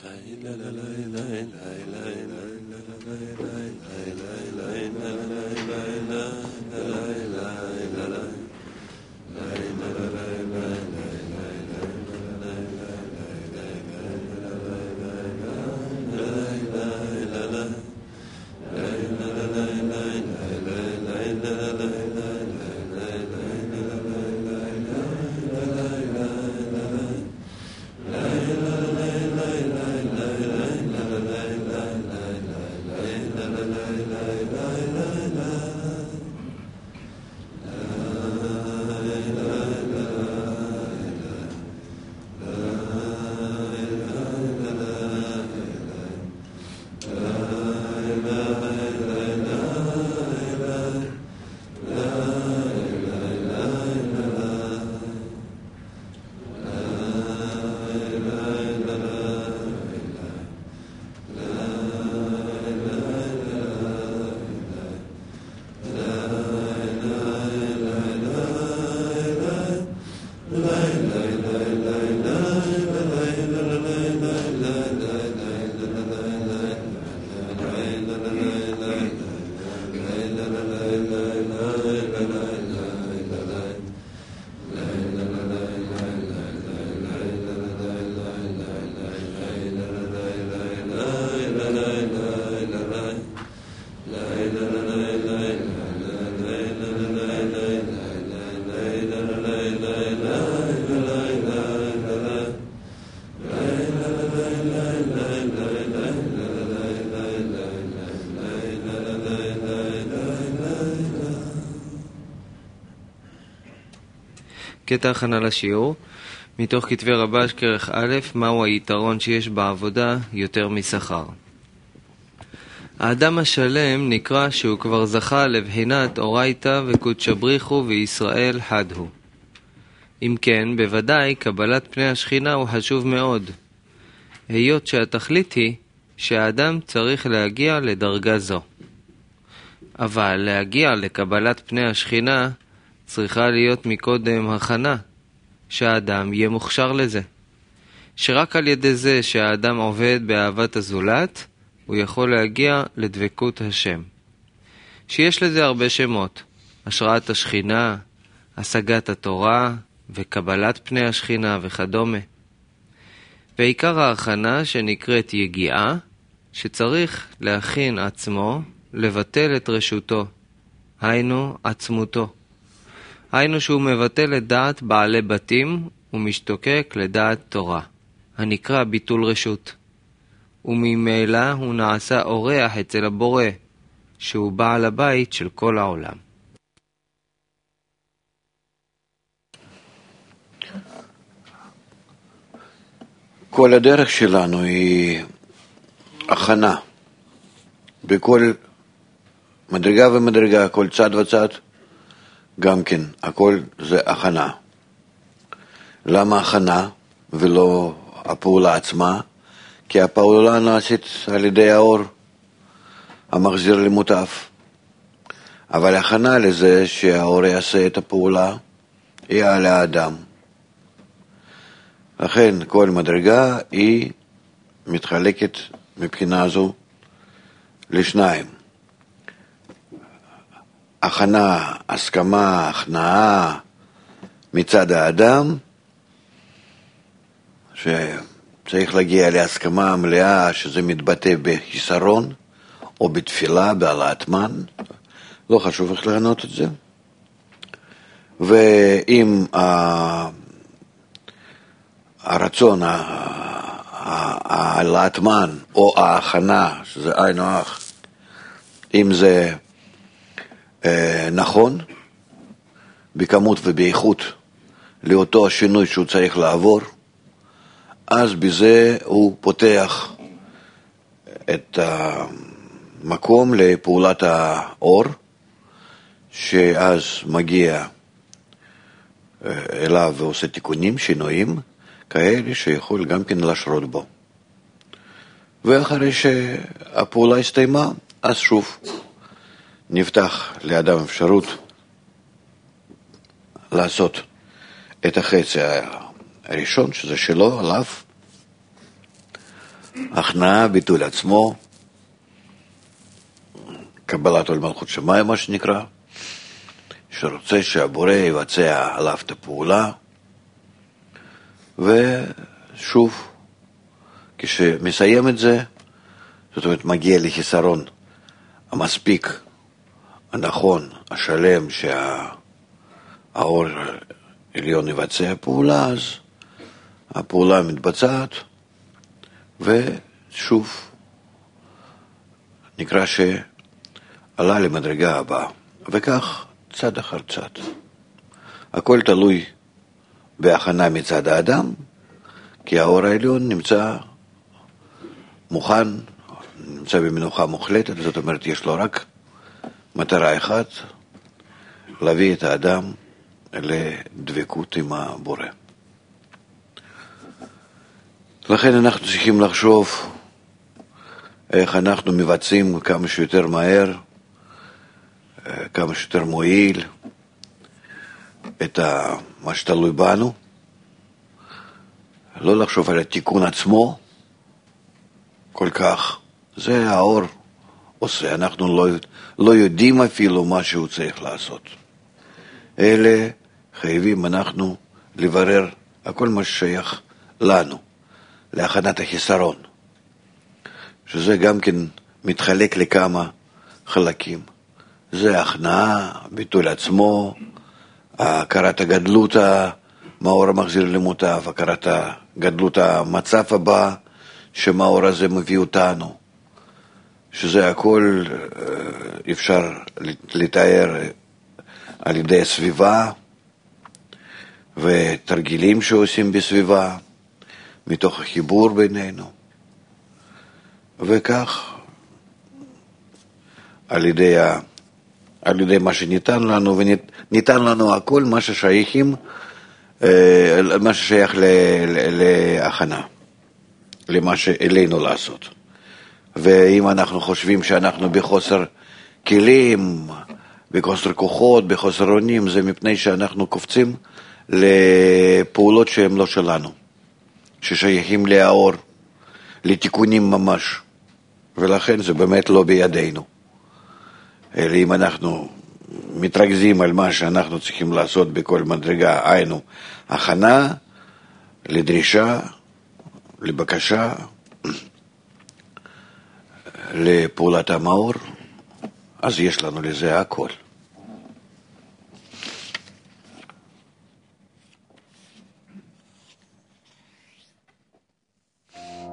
קטע הכנה לשיעור, מתוך כתבי רבש כרך א', מהו היתרון שיש בעבודה יותר משכר. האדם השלם נקרא שהוא כבר זכה לבחינת אורייתא וקודשא בריחו וישראל חד הוא. אם כן, בוודאי קבלת פני השכינה הוא חשוב מאוד, היות שהתכלית היא שהאדם צריך להגיע לדרגה זו. אבל להגיע לקבלת פני השכינה צריכה להיות מקודם הכנה, שהאדם יהיה מוכשר לזה. שרק על ידי זה שהאדם עובד באהבת הזולת, הוא יכול להגיע לדבקות השם. שיש לזה הרבה שמות, השראת השכינה, השגת התורה וקבלת פני השכינה וכדומה. ועיקר ההכנה שנקראת יגיעה, שצריך להכין עצמו לבטל את רשותו, היינו עצמותו. היינו שהוא מבטל את דעת בעלי בתים ומשתוקק לדעת תורה, הנקרא ביטול רשות. וממילא הוא נעשה אורח אצל הבורא, שהוא בעל הבית של כל העולם. כל הדרך שלנו היא הכנה. בכל מדרגה ומדרגה, כל צד וצד, גם כן, הכל זה הכנה. למה הכנה ולא הפעולה עצמה? כי הפעולה נעשית על ידי האור המחזיר למוטף. אבל הכנה לזה שהאור יעשה את הפעולה היא על האדם. לכן כל מדרגה היא מתחלקת מבחינה זו לשניים. הכנה, הסכמה, הכנעה מצד האדם, שצריך להגיע להסכמה מלאה, שזה מתבטא בחיסרון או בתפילה, בהעלאת מן, לא חשוב איך לענות את זה. ואם הרצון, העלאת מן או ההכנה, שזה עין אח, אם זה נכון, בכמות ובאיכות לאותו השינוי שהוא צריך לעבור, אז בזה הוא פותח את המקום לפעולת האור, שאז מגיע אליו ועושה תיקונים, שינויים, כאלה שיכול גם כן לשרות בו. ואחרי שהפעולה הסתיימה, אז שוב נפתח לאדם אפשרות לעשות את החצי הראשון, שזה שלו, עליו, הכנעה, ביטול עצמו, קבלת עול מלכות שמיים, מה שנקרא, שרוצה שהבורא יבצע עליו את הפעולה, ושוב, כשמסיים את זה, זאת אומרת, מגיע לחיסרון המספיק, הנכון, השלם, שהאור העליון יבצע פעולה, אז הפעולה מתבצעת, ושוב, נקרא שעלה למדרגה הבאה, וכך צד אחר צד. הכל תלוי בהכנה מצד האדם, כי האור העליון נמצא מוכן, נמצא במנוחה מוחלטת, זאת אומרת, יש לו רק מטרה אחת, להביא את האדם לדבקות עם הבורא. לכן אנחנו צריכים לחשוב איך אנחנו מבצעים כמה שיותר מהר, כמה שיותר מועיל, את מה שתלוי בנו, לא לחשוב על התיקון עצמו, כל כך, זה האור עושה, אנחנו לא יודעים אפילו מה שהוא צריך לעשות. אלה חייבים אנחנו לברר הכל מה ששייך לנו, להכנת החיסרון, שזה גם כן מתחלק לכמה חלקים. זה הכנעה, ביטול עצמו, הכרת הגדלות, מאור מחזיר למוטב, הכרת הגדלות המצב הבא, שמאור הזה מביא אותנו, שזה הכל אפשר לתאר על ידי הסביבה, ותרגילים שעושים בסביבה, מתוך החיבור בינינו, וכך, על ידי מה שניתן לנו, וניתן לנו הכל מה ששייכים, מה ששייך להכנה, למה שאלינו לעשות. ואם אנחנו חושבים שאנחנו בחוסר כלים, בחוסר כוחות, בחוסר אונים, זה מפני שאנחנו קופצים לפעולות שהן לא שלנו, ששייכים לאור, לתיקונים ממש, ולכן זה באמת לא בידינו. אלא אם אנחנו מתרכזים על מה שאנחנו צריכים לעשות בכל מדרגה, היינו הכנה לדרישה, לבקשה, לפעולת המאור, אז יש לנו לזה הכל.